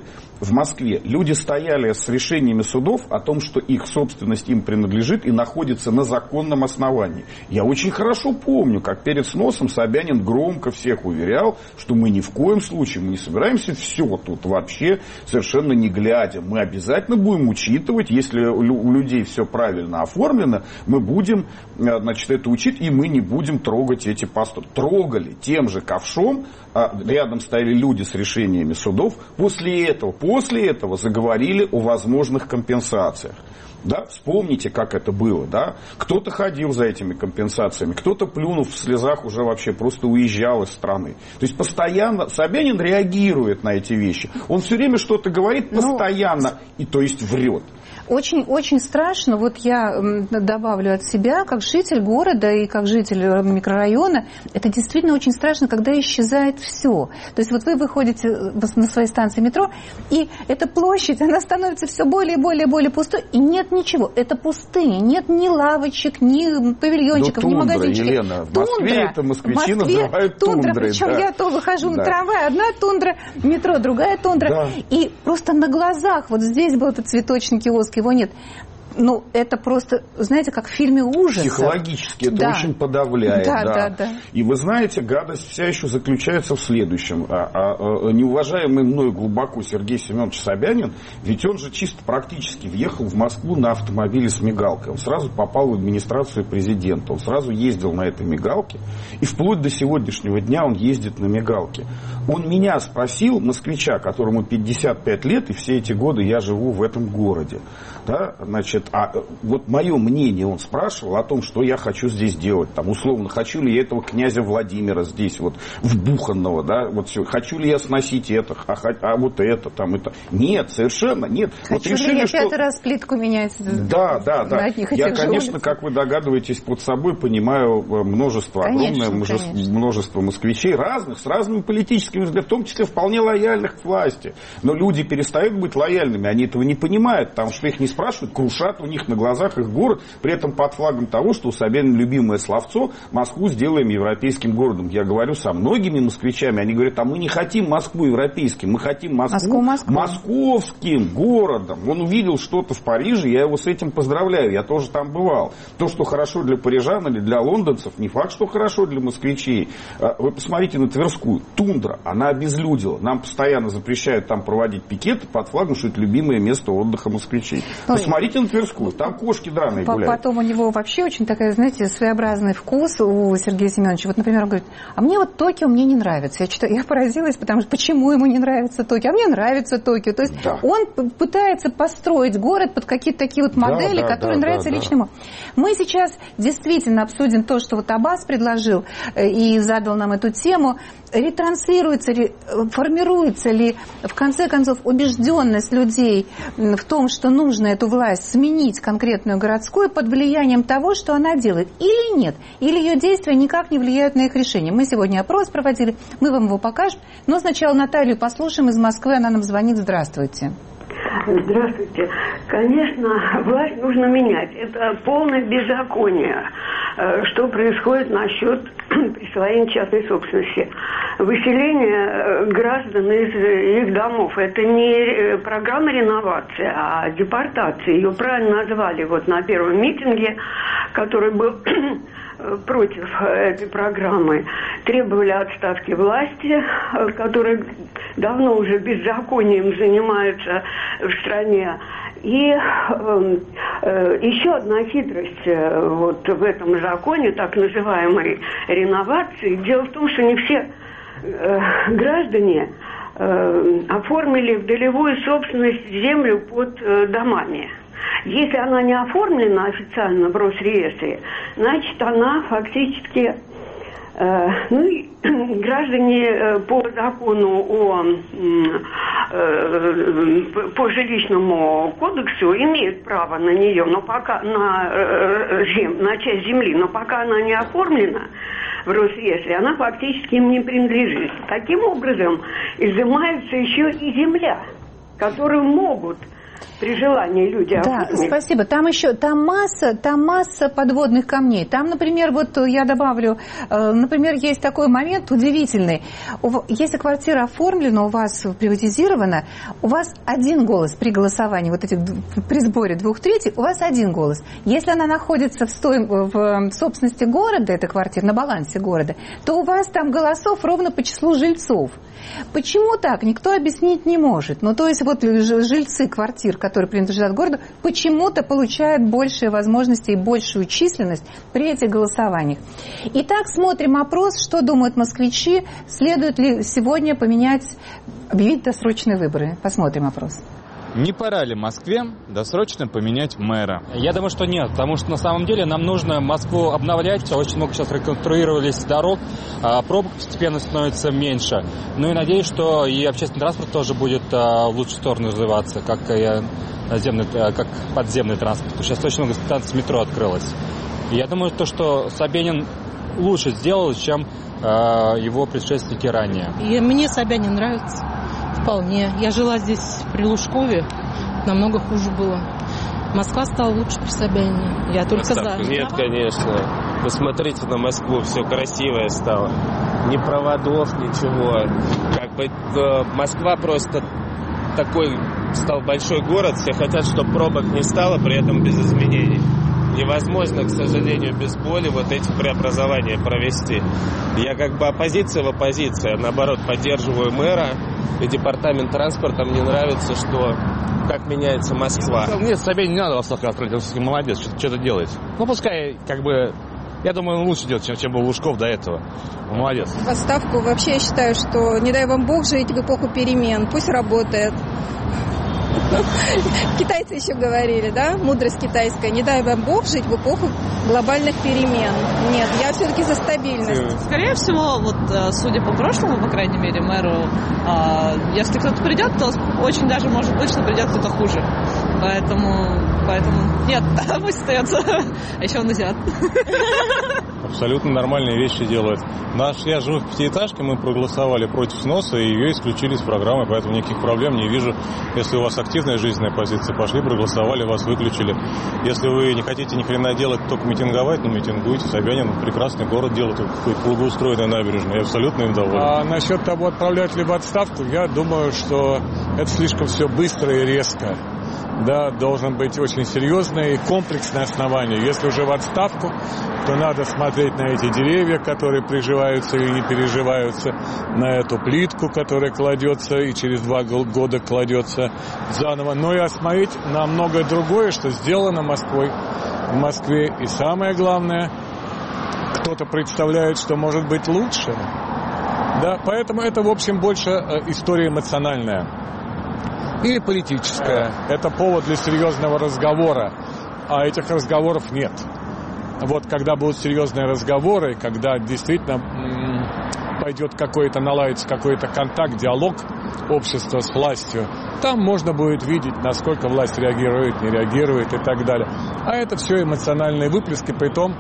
в Москве люди стояли с решениями судов о том, что их собственность им принадлежит и находится на законном основании. Я очень хорошо помню, как перед сносом Собянин громко всех уверял, что мы ни в коем случае, мы не собираемся все тут вообще совершенно не глядя. Мы обязательно будем учитывать, если у людей все правильно оформлено, мы будем, значит, это учить, и мы не будем трогать эти постройки. Трогали тем же ковшом, рядом стояли люди с решениями судов. После этого заговорили о возможных компенсациях. Да? Вспомните, как это было. Да? Кто-то ходил за этими компенсациями, кто-то, плюнув в слезах, уже вообще просто уезжал из страны. То есть постоянно Собянин реагирует на эти вещи. Он все время что-то говорит постоянно, и то есть врет. Очень страшно, вот я добавлю от себя, как житель города и как житель микрорайона, это действительно очень страшно, когда исчезает все. То есть вот вы выходите на своей станции метро, и эта площадь, она становится все более и более пустой, и нет ничего. Это пустыня, нет ни лавочек, ни павильончиков, ни магазинчиков. Елена, в Москве это москвичи называют тундрой. Причем я то выхожу на трамвай, одна тундра, метро, другая тундра. Да. И просто на глазах, вот здесь был этот цветочный киоск, его нет. Ну, это просто, знаете, как в фильме ужасов. Психологически это очень подавляет. Да. И вы знаете, гадость вся еще заключается в следующем. Неуважаемый мною глубоко Сергей Семенович Собянин, ведь он же чисто практически въехал в Москву на автомобиле с мигалкой. Он сразу попал в администрацию президента. Он сразу ездил на этой мигалке. И вплоть до сегодняшнего дня он ездит на мигалке. Он меня спросил, москвича, которому 55 лет, и все эти годы я живу в этом городе. Да? Значит, вот мое мнение он спрашивал о том, что я хочу здесь делать. Там, условно, хочу ли я этого князя Владимира здесь, вот, вбуханного, да, вот все. Хочу ли я сносить это, вот это, там, это. Нет, совершенно нет. Хочу вот решили, ли я пятый раз плитку менять? Да. Я, конечно, как вы догадываетесь, под собой понимаю огромное множество москвичей разных, с разными политическими взглядами, в том числе вполне лояльных к власти. Но люди перестают быть лояльными, они этого не понимают, потому что их не спрашивают, крушат у них на глазах их город, при этом под флагом того, что у Собянина любимое словцо «Москву сделаем европейским городом». Я говорю со многими москвичами, они говорят, а мы не хотим Москву европейским, мы хотим Москву московским городом. Он увидел что-то в Париже, я его с этим поздравляю, я тоже там бывал. То, что хорошо для парижан или для лондонцев, не факт, что хорошо для москвичей. Вы посмотрите на Тверскую, тундра, она обезлюдила. Нам постоянно запрещают там проводить пикеты под флагом, что это любимое место отдыха москвичей. Посмотрите на Тверскую, там кошки драные гуляют. Потом у него вообще очень такая, знаете, своеобразный вкус у Сергея Семеновича. Вот, например, он говорит, а мне вот Токио мне не нравится. Я поразилась, потому что почему ему не нравится Токио? А мне нравится Токио. То есть он пытается построить город под какие-то такие вот модели, которые нравятся лично ему. Мы сейчас действительно обсудим то, что вот Аббас предложил и задал нам эту тему. Ретранслируется ли, формируется ли, в конце концов, убежденность людей в том, что нужно эту власть сменить конкретную городскую под влиянием того, что она делает, или нет, или ее действия никак не влияют на их решение. Мы сегодня опрос проводили, мы вам его покажем, но сначала Наталью послушаем из Москвы, она нам звонит. Здравствуйте. Здравствуйте. Конечно, власть нужно менять. Это полное беззаконие, что происходит насчет присвоения частной собственности. Выселение граждан из их домов. Это не программа реновации, а депортация. Ее правильно назвали вот на первом митинге, который был против этой программы. Требовали отставки власти, которые давно уже беззаконием занимаются в стране. И еще одна хитрость вот в этом законе, так называемой реновации. Дело в том, что не все граждане оформили в долевую собственность землю под домами. Если она не оформлена официально в Росреестре, значит, она фактически, граждане по закону по жилищному кодексу имеют право на нее, но пока на часть земли, но пока она не оформлена в Росреестре, она фактически им не принадлежит. Таким образом, изымается еще и земля, которую могут при желании люди Да, оформят. спасибо. Там масса подводных камней. Там, например, вот я добавлю, например, есть такой момент удивительный. Если квартира оформлена, у вас приватизирована, у вас один голос при голосовании, вот этих, при сборе 2/3, у вас один голос. Если она находится в собственности города, эта квартира, на балансе города, то у вас там голосов ровно по числу жильцов. Почему так? Никто объяснить не может. Ну, то есть вот жильцы квартир, которые принадлежат городу, почему-то получают большие возможности и большую численность при этих голосованиях. Итак, смотрим опрос, что думают москвичи, следует ли сегодня объявить досрочные выборы. Посмотрим опрос. Не пора ли Москве досрочно поменять мэра? Я думаю, что нет, потому что на самом деле нам нужно Москву обновлять. Очень много сейчас реконструировались дорог, пробок постепенно становится меньше. Ну и надеюсь, что и общественный транспорт тоже будет в лучшую сторону развиваться, как подземный транспорт. Сейчас очень много станций метро открылось. И я думаю, что Собянин лучше сделал, чем его предшественники ранее. Мне Собянин нравится. Вполне. Я жила здесь при Лужкове, намного хуже было. Москва стала лучше при Собянине. Я только за. Нет, конечно. Посмотрите на Москву, все красивое стало. Ни проводов, ничего. Москва просто такой стал большой город. Все хотят, чтобы пробок не стало, при этом без изменений. Невозможно, к сожалению, без боли вот эти преобразования провести. Я оппозиция в оппозиции, а наоборот поддерживаю мэра и департамент транспорта. Мне нравится, как меняется Москва. Нет, Собянин не надо в отставку отправить, он молодец, что-то делает. Ну, пускай, я думаю, он лучше делает, чем был Лужков до этого. Он молодец. В отставку вообще я считаю, что не дай вам Бог жить в эпоху перемен, пусть работает. Китайцы еще говорили, да, мудрость китайская, не дай вам Бог жить в эпоху глобальных перемен. Нет, я все-таки за стабильность. Скорее всего, судя по прошлому, по крайней мере, мэру, если кто-то придет, то очень даже может быть, что придет кто-то хуже. Поэтому нет, пусть остается. А еще он азиат. Абсолютно нормальные вещи делает. Я живу в пятиэтажке, мы проголосовали против сноса, и ее исключили из программы, поэтому никаких проблем не вижу. Если у вас активная жизненная позиция, пошли, проголосовали, вас выключили. Если вы не хотите ни хрена делать, только митинговать, митингуйте. Собянин прекрасный город делает, какой-то благоустроенная набережная. Я абсолютно им доволен. А насчет того, отправлять ли в отставку, я думаю, что это слишком все быстро и резко. Да, должен быть очень серьезное и комплексное основание. Если уже в отставку, то надо смотреть на эти деревья, которые приживаются и не переживаются, на эту плитку, которая кладется и через 2 года кладется заново. Но и смотреть на многое другое, что сделано Москвой, в Москве. И самое главное, кто-то представляет, что может быть лучше. Да, поэтому это, в общем, больше история эмоциональная. Или политическая. Это повод для серьезного разговора. А этих разговоров нет. Вот когда будут серьезные разговоры, когда действительно пойдет наладится какой-то контакт, диалог общества с властью, там можно будет видеть, насколько власть реагирует, не реагирует и так далее. А это все эмоциональные выплески, притом,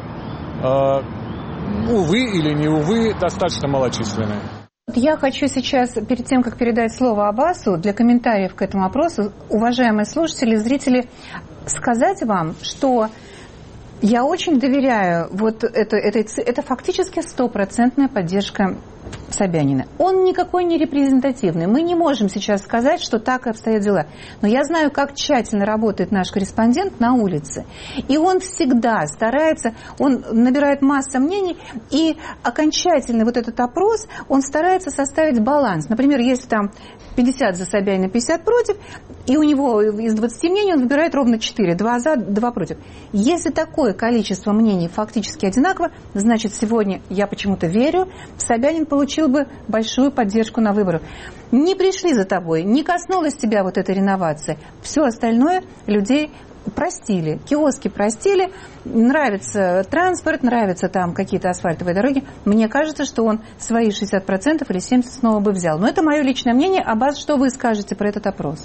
увы или не увы, достаточно малочисленные. Я хочу сейчас, перед тем, как передать слово Аббасу, для комментариев к этому вопросу, уважаемые слушатели, зрители, сказать вам, что я очень доверяю это фактически 100% поддержка Собянина. Он никакой не репрезентативный. Мы не можем сейчас сказать, что так и обстоят дела. Но я знаю, как тщательно работает наш корреспондент на улице. И он всегда старается, он набирает массу мнений, и окончательный этот опрос, он старается составить баланс. Например, если там 50 за Собянина, 50 против, и у него из 20 мнений он выбирает ровно 4, 2 за, 2 против. Если такое количество мнений фактически одинаково, значит, сегодня я почему-то верю, Собянин получил бы большую поддержку на выборах. Не пришли за тобой, не коснулась тебя эта реновация. Все остальное людей простили. Киоски простили, нравится транспорт, нравятся там какие-то асфальтовые дороги. Мне кажется, что он свои 60% или 70% снова бы взял. Но это мое личное мнение. Аббас, что вы скажете про этот опрос?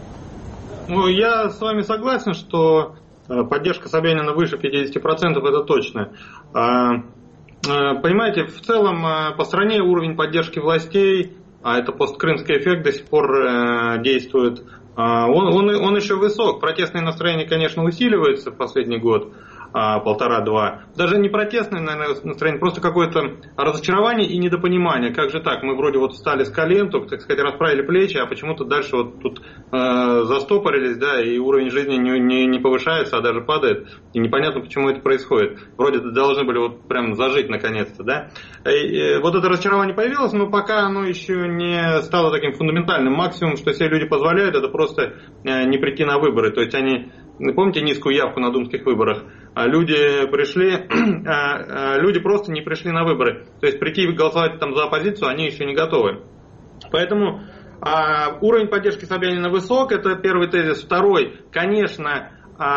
Я с вами согласен, что поддержка Собянина выше 50%, это точно. Понимаете, в целом по стране уровень поддержки властей, а это посткрымский эффект до сих пор действует, он еще высок. Протестные настроения, конечно, усиливаются в последний год, 1,5-2. Даже не протестное, наверное, настроение, просто какое-то разочарование и недопонимание. Как же так? Мы вроде вот встали с колен, только, так сказать, расправили плечи, а почему-то дальше вот тут застопорились, да, и уровень жизни не повышается, а даже падает. И непонятно, почему это происходит. Вроде должны были вот прям зажить наконец-то, да. И вот это разочарование появилось, но пока оно еще не стало таким фундаментальным. Максимум, что себе люди позволяют, это просто не прийти на выборы. То есть они... Помните низкую явку на думских выборах? Люди просто не пришли на выборы. То есть прийти голосовать там за оппозицию они еще не готовы. Поэтому уровень поддержки Собянина высок, это первый тезис. Второй, конечно,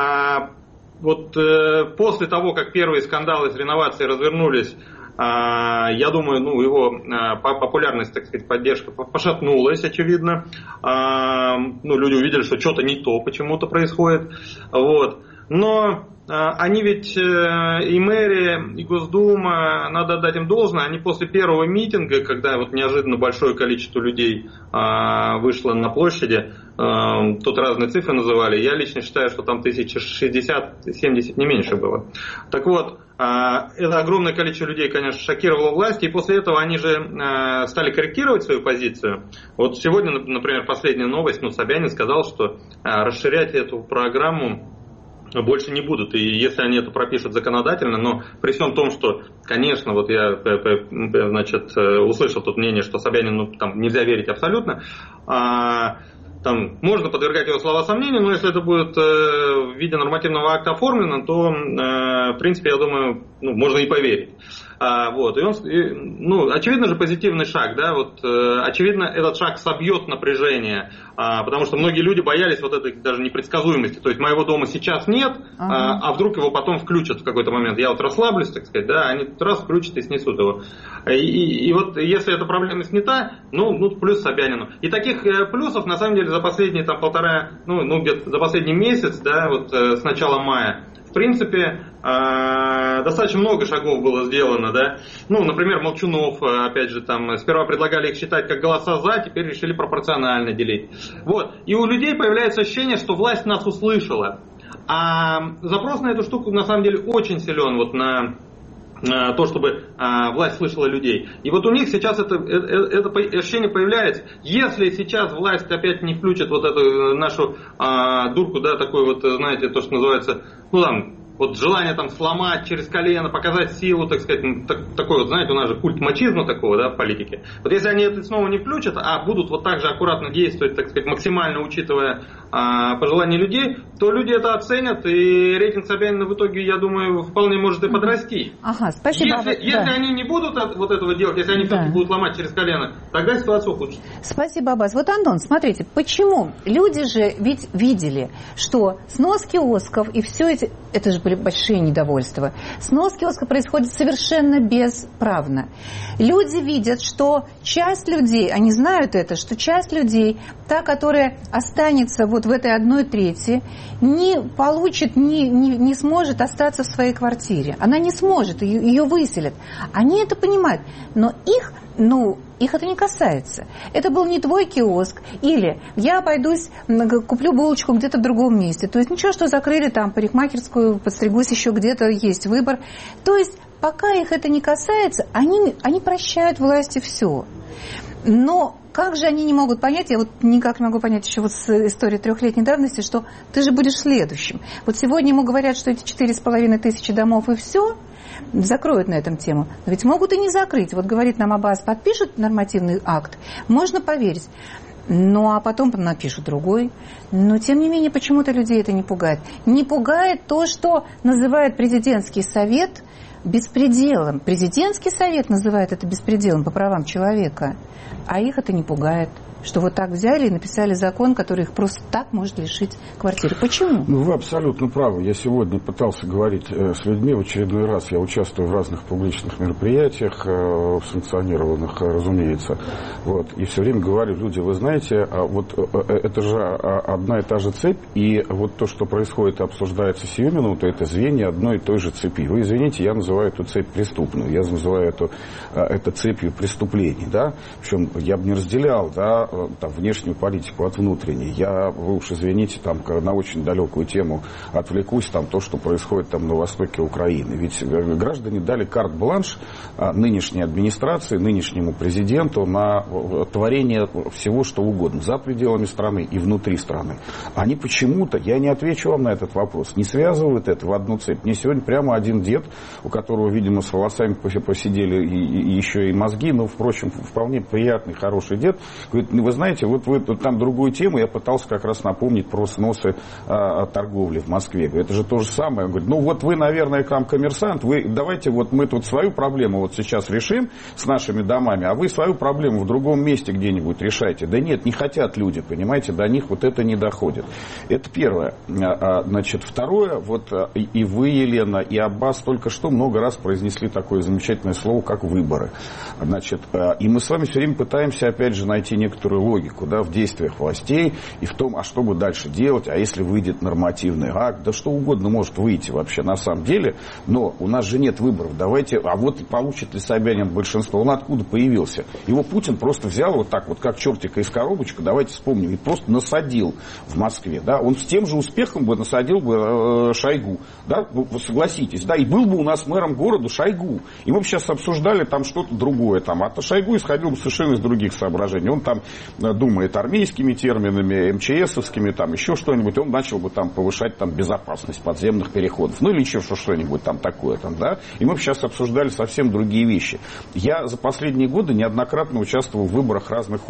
вот после того, как первые скандалы с реновацией развернулись, я думаю, его популярность, так сказать, поддержка пошатнулась, очевидно. Люди увидели, что что-то не то почему-то происходит. Вот. Но они ведь и мэрия, и Госдума, надо отдать им должное, они после первого митинга, когда вот неожиданно большое количество людей вышло на площади, тут разные цифры называли, я лично считаю, что там 1060-70, не меньше было. Так вот, это огромное количество людей, конечно, шокировало власть, и после этого они же стали корректировать свою позицию. Вот сегодня, например, последняя новость, Собянин сказал, что расширять эту программу больше не будут, и если они это пропишут законодательно, но при всем том, что, конечно, вот я, значит, услышал тут мнение, что Собянину там нельзя верить абсолютно, там можно подвергать его слова сомнению, но если это будет в виде нормативного акта оформлено, то, в принципе, я думаю, можно и поверить. Вот. И он, очевидно же, позитивный шаг, да, вот, очевидно, этот шаг собьет напряжение, потому что многие люди боялись вот этой даже непредсказуемости, то есть моего дома сейчас нет, а вдруг его потом включат в какой-то момент, я вот расслаблюсь, так сказать, да, они раз включат и снесут его. И вот если эта проблема снята, плюс Собянину. И таких плюсов, на самом деле, за последние там где-то за последний месяц, да, вот с начала мая, в принципе, достаточно много шагов было сделано, да. Например, Молчунов, опять же, там сперва предлагали их считать как голоса за, теперь решили пропорционально делить. Вот. И у людей появляется ощущение, что власть нас услышала. А запрос на эту штуку, на самом деле, очень силен вот на то, чтобы власть слышала людей. И вот у них сейчас это ощущение появляется. Если сейчас власть опять не включит вот эту нашу дурку, да, такой вот, знаете, то, что называется, вот желание там сломать через колено, показать силу, так сказать, такой вот, знаете, у нас же культ мачизма такого, да, в политике. Вот если они это снова не включат, а будут вот так же аккуратно действовать, так сказать, максимально учитывая пожелания людей, то люди это оценят, и рейтинг Собянина в итоге, я думаю, вполне может и подрасти. Ага, спасибо. Если они не будут вот этого делать, если они все-таки будут ломать через колено, тогда ситуация ухудшится. Спасибо, Аббас. Вот, Антон, смотрите, почему? Люди же ведь видели, что снос киосков и все это же были большие недовольства. Снос киоска происходит совершенно бесправно. Люди видят, что часть людей, они знают это, что часть людей, та, которая останется вот в этой 1/3, не получит, не сможет остаться в своей квартире. Она не сможет, ее выселят. Они это понимают, но их это не касается. Это был не твой киоск. Или я пойдусь, куплю булочку где-то в другом месте. То есть ничего, что закрыли там парикмахерскую, подстригусь еще где-то, есть выбор. То есть пока их это не касается, они прощают власти все. Но как же они не могут понять, я вот никак не могу понять еще вот с историей 3-летней давности, что ты же будешь следующим. Вот сегодня ему говорят, что эти 4500 домов и все, закроют на этом тему. Но ведь могут и не закрыть. Вот говорит нам Аббас, подпишут нормативный акт, можно поверить. А потом напишут другой. Но, тем не менее, почему-то людей это не пугает. Не пугает то, что называет президентский совет беспределом. Президентский совет называет это беспределом по правам человека. А их это не пугает. Что вот так взяли и написали закон, который их просто так может лишить квартиры. Почему? Вы абсолютно правы. Я сегодня пытался говорить с людьми в очередной раз. Я участвую в разных публичных мероприятиях, санкционированных, разумеется. Вот. И все время говорю, люди, вы знаете, вот это же одна и та же цепь, и вот то, что происходит и обсуждается сию минуту, это звенья одной и той же цепи. Вы извините, я называю эту цепь преступную. Я называю это цепью преступлений. Да? Причем я бы не разделял, да, внешнюю политику от внутренней. Вы уж извините, на очень далекую тему отвлекусь, то, что происходит на востоке Украины. Ведь граждане дали карт-бланш нынешней администрации, нынешнему президенту на творение всего, что угодно, за пределами страны и внутри страны. Они почему-то, я не отвечу вам на этот вопрос, не связывают это в одну цепь. Мне сегодня прямо один дед, у которого, видимо, с волосами посидели и еще и мозги, но, впрочем, вполне приятный, хороший дед, говорит, вы знаете, вот там другую тему, я пытался как раз напомнить про сносы торговли в Москве. Говорит, это же то же самое. Он говорит, вы, наверное, коммерсант, давайте мы тут свою проблему сейчас решим с нашими домами, а вы свою проблему в другом месте где-нибудь решайте. Да нет, не хотят люди, понимаете, до них это не доходит. Это первое. Значит, второе, и вы, Елена, и Аббас только что много раз произнесли такое замечательное слово, как выборы. Значит, и мы с вами все время пытаемся, опять же, найти некоторую логику, в действиях властей и в том, а что бы дальше делать, а если выйдет нормативный акт, да что угодно может выйти вообще на самом деле, но у нас же нет выборов, получит ли Собянин большинство, он откуда появился? Его Путин просто взял как чертика из коробочки, давайте вспомним, и просто насадил в Москве, он с тем же успехом бы насадил бы Шойгу, вы согласитесь, и был бы у нас мэром города Шойгу, и мы бы сейчас обсуждали что-то другое, а Шойгу исходил бы совершенно из других соображений, он думает армейскими терминами, МЧСовскими, еще что-нибудь, он начал бы повышать безопасность подземных переходов, или еще что-нибудь такое, и мы бы сейчас обсуждали совсем другие вещи. Я за последние годы неоднократно участвовал в выборах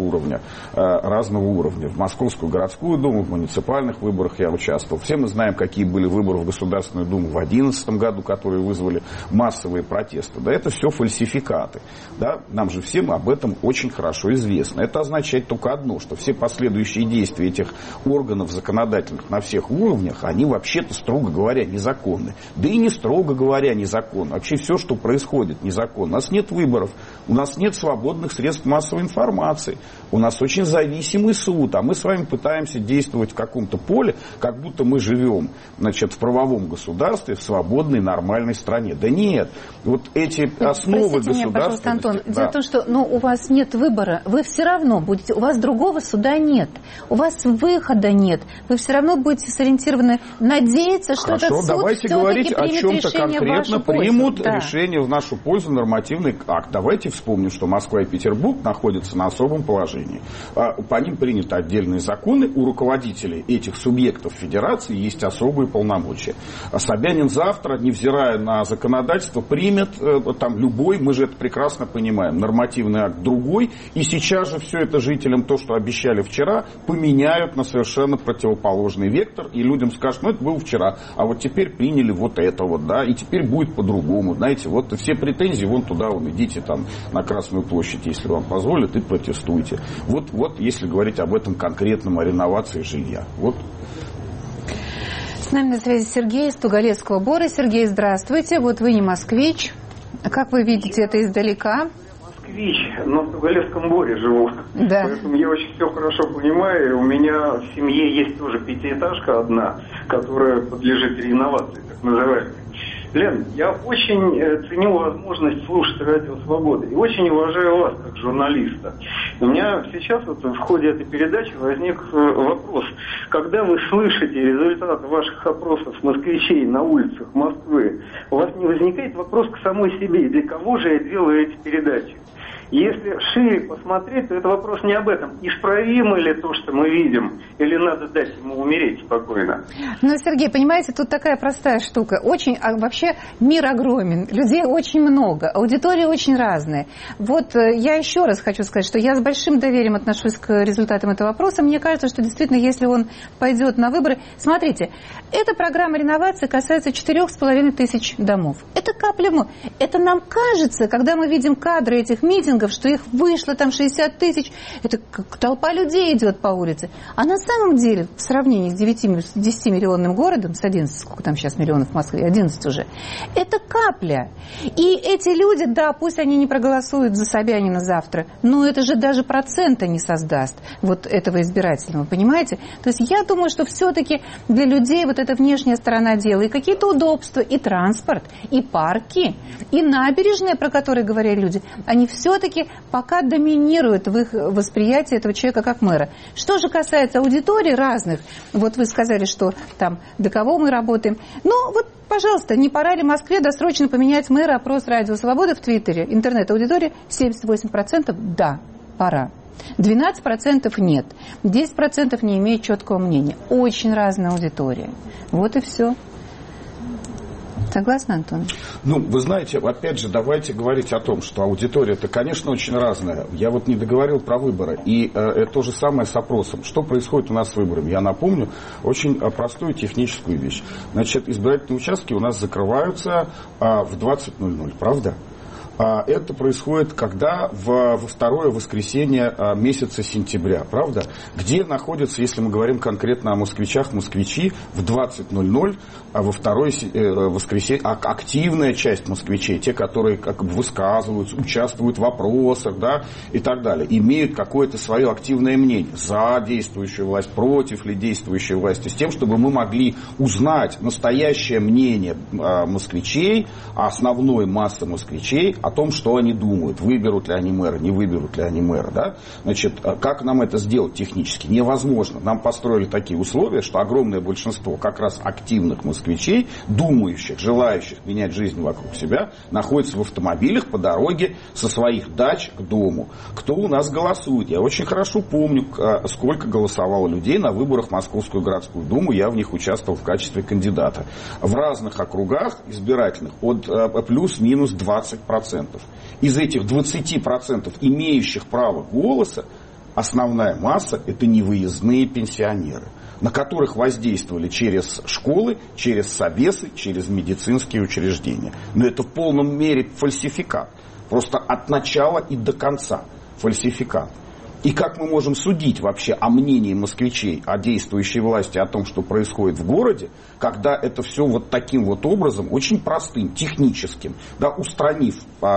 разного уровня. В Московскую городскую думу, в муниципальных выборах я участвовал. Все мы знаем, какие были выборы в Государственную Думу в 2011 году, которые вызвали массовые протесты. Это все фальсификаты. Нам же всем об этом очень хорошо известно. Это означает только одно, что все последующие действия этих органов законодательных на всех уровнях, они вообще-то, строго говоря, незаконны. Да и не строго говоря незаконно. Вообще все, что происходит, незаконно. У нас нет выборов, у нас нет свободных средств массовой информации, у нас очень зависимый суд, а мы с вами пытаемся действовать в каком-то поле, как будто мы живем, в правовом государстве, в свободной, нормальной стране. Да нет, эти основы государственности... Меня, пожалуйста, Антон, дело в том, что у вас нет выбора, вы все равно будете, у вас другого суда нет, у вас выхода нет, вы все равно будете сориентированы надеяться, что этот суд давайте говорить о чем-то конкретно, примут решение в нашу пользу, нормативный акт. Давайте вспомним, что Москва и Петербург находятся на особом положении. По ним приняты отдельные законы, у руководителей этих субъектов федерации есть особые полномочия. Собянин завтра, невзирая на законодательство, примет любой, мы же это прекрасно понимаем, нормативный акт другой, и сейчас же все это жителям, то, что обещали вчера, поменяют на совершенно противоположный вектор, и людям скажут, это было вчера, а теперь приняли это, и теперь будет по-другому, знаете, все претензии туда, идите на Красную площадь, если вам позволят, и протестуйте. Если говорить об этом конкретном, о реновации жилья. С нами на связи Сергей из Тугалецкого Бора. Сергей, здравствуйте. Вы не москвич. Как вы видите это издалека? Москвич, но в Тугалецком Боре живу. Да. Поэтому я очень все хорошо понимаю. У меня в семье есть тоже пятиэтажка одна, которая подлежит реновации, так называемой. Лен, я очень ценю возможность слушать Радио Свободы и очень уважаю вас как журналиста. У меня сейчас в ходе этой передачи возник вопрос. Когда вы слышите результаты ваших опросов москвичей на улицах Москвы, у вас не возникает вопрос к самой себе, для кого же я делаю эти передачи? Если шире посмотреть, то это вопрос не об этом. Исправимо ли то, что мы видим, или надо дать ему умереть спокойно? Сергей, понимаете, тут такая простая штука. Вообще мир огромен, людей очень много, аудитории очень разные. Я еще раз хочу сказать, что я с большим доверием отношусь к результатам этого вопроса. Мне кажется, что действительно, если он пойдет на выборы... Смотрите, эта программа реновации касается 4500 домов. Это капля. Это нам кажется, когда мы видим кадры этих митингов, что их вышло 60 тысяч, это как толпа людей идет по улице. А на самом деле, в сравнении с 10-миллионным городом, с 11, сколько там сейчас миллионов в Москве, 11 уже, это капля. И эти люди, пусть они не проголосуют за Собянина завтра, но это же даже процента не создаст этого избирательного, понимаете? То есть я думаю, что все-таки для людей эта внешняя сторона дела, и какие-то удобства, и транспорт, и парки, и набережные, про которые говорили люди, они все-таки все-таки пока доминирует в их восприятии этого человека как мэра. Что же касается аудиторий разных, вот вы сказали, что там до кого мы работаем. Ну, вот, пожалуйста, не пора ли Москве досрочно поменять мэра? Опрос «Радио Свобода» в Твиттере. Интернет-аудитория 78% да, пора. 12% нет. 10% не имеют четкого мнения. Очень разная аудитория. Вот и все. Согласна, Антон? Ну, вы знаете, опять же, давайте говорить о том, что аудитория-то, конечно, очень разная. Я вот не договорил про выборы. И это то же самое с опросом. Что происходит у нас с выборами? Я напомню очень простую техническую вещь. Значит, избирательные участки у нас закрываются в 20:00, правда? Это происходит когда во второе воскресенье месяца сентября, правда? Где находятся, если мы говорим конкретно о москвичах, москвичи в 20:00, во второе воскресенье, активная часть москвичей, те, которые как бы высказываются, участвуют в вопросах, да, и так далее, имеют какое-то свое активное мнение за действующую власть, против ли действующей власти, с тем, чтобы мы могли узнать настоящее мнение москвичей, основной массы москвичей, о том, что они думают, выберут ли они мэра, не выберут ли они мэра. Да? Значит, как нам это сделать технически? Невозможно. Нам построили такие условия, что огромное большинство как раз активных москвичей, думающих, желающих менять жизнь вокруг себя, находятся в автомобилях по дороге со своих дач к дому. Кто у нас голосует? Я очень хорошо помню, сколько голосовало людей на выборах в Московскую городскую думу. Я в них участвовал в качестве кандидата. В разных округах избирательных от плюс-минус 20%. Из этих 20% имеющих право голоса, основная масса – это невыездные пенсионеры, на которых воздействовали через школы, через собесы, через медицинские учреждения. Но это в полном мере фальсификат. Просто от начала и до конца фальсификат. И как мы можем судить вообще о мнении москвичей, о действующей власти, о том, что происходит в городе, когда это все вот таким вот образом, очень простым, техническим, да, устранив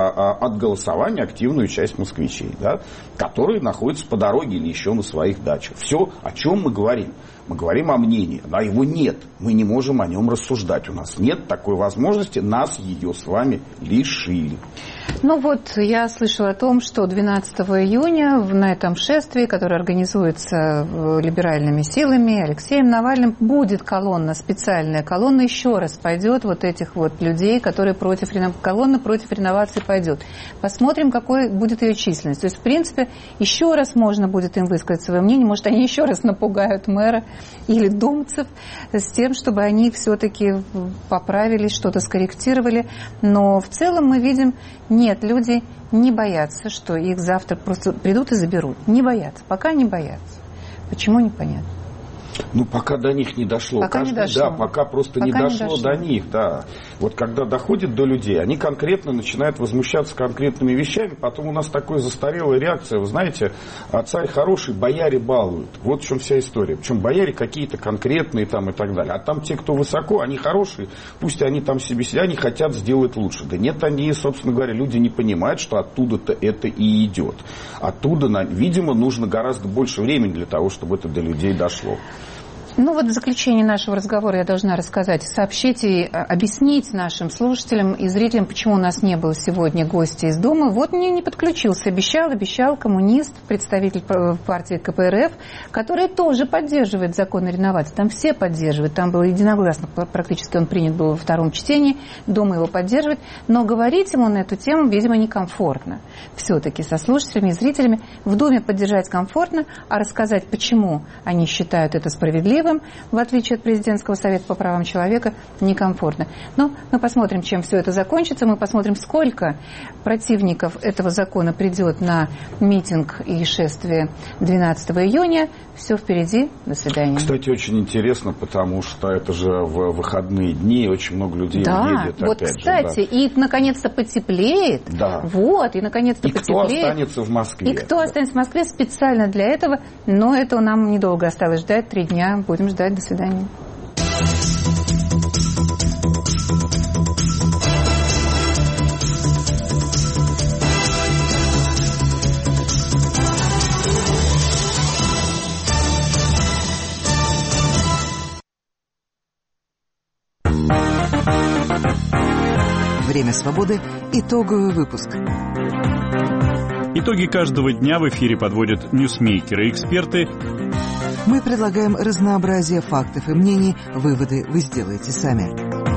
от голосования активную часть москвичей, да, которые находятся по дороге или еще на своих дачах. Все, о чем мы говорим? Мы говорим о мнении, но его нет. Мы не можем о нем рассуждать. У нас нет такой возможности, нас ее с вами лишили. Ну вот, я слышала о том, что 12 июня на этом шествии, которое организуется либеральными силами, Алексеем Навальным, будет колонна, специальная колонна, еще раз пойдет вот этих вот людей, которые колонна против реновации пойдет. Посмотрим, какой будет ее численность. То есть, в принципе, еще раз можно будет им высказать свое мнение, может, они еще раз напугают мэра или думцев с тем, чтобы они все-таки поправились, что-то скорректировали. Но в целом мы видим, нет, люди не боятся, что их завтра просто придут и заберут. Не боятся, пока не боятся. Почему, непонятно. Ну, пока до них не дошло. Пока не дошло. Да, пока просто не дошло до них, да. Вот когда доходит до людей, они конкретно начинают возмущаться конкретными вещами, потом у нас такая застарелая реакция, вы знаете, царь хороший, бояре балуют. Вот в чем вся история. Причем бояре какие-то конкретные там и так далее. А там те, кто высоко, они хорошие, пусть они там себе сидят, они хотят сделать лучше. Да нет, они, собственно говоря, люди не понимают, что оттуда-то это и идет. Оттуда, видимо, нужно гораздо больше времени для того, чтобы это до людей дошло. Ну вот в заключение нашего разговора я должна рассказать, сообщить и объяснить нашим слушателям и зрителям, почему у нас не было сегодня гостя из Думы. Вот мне не подключился, обещал коммунист, представитель партии КПРФ, который тоже поддерживает закон о реновации. Там все поддерживают, там было единогласно, практически он принят был во втором чтении, Дума его поддерживает, но говорить ему на эту тему, видимо, некомфортно. Все-таки со слушателями и зрителями в Думе поддержать комфортно, а рассказать, почему они считают это справедливым, в отличие от президентского совета по правам человека, некомфортно. Но мы посмотрим, чем все это закончится. Мы посмотрим, сколько противников этого закона придет на митинг и шествие 12 июня. Все впереди. До свидания. Кстати, очень интересно, потому что это же в выходные дни очень много людей едет. Вот, кстати, и наконец-то потеплеет. Да. Вот, и наконец-то потеплеет. И кто останется в Москве. И кто останется в Москве специально для этого. Но этого нам недолго осталось ждать, 3 дня. Будем ждать. До свидания. Время свободы. Итоговый выпуск. Итоги каждого дня в эфире подводят ньюсмейкеры и эксперты. Мы предлагаем разнообразие фактов и мнений. Выводы вы сделаете сами.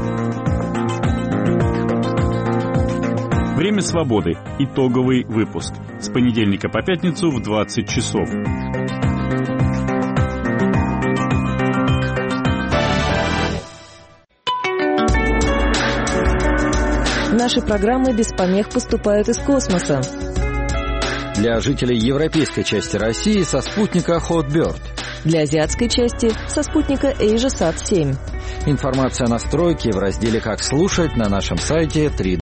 «Время свободы». Итоговый выпуск. С понедельника по пятницу в 20 часов. Наши программы без помех поступают из космоса. Для жителей европейской части России со спутника Hotbird. Для азиатской части со спутника AsiaSat 7. Информация о настройке в разделе «Как слушать» на нашем сайте www.radio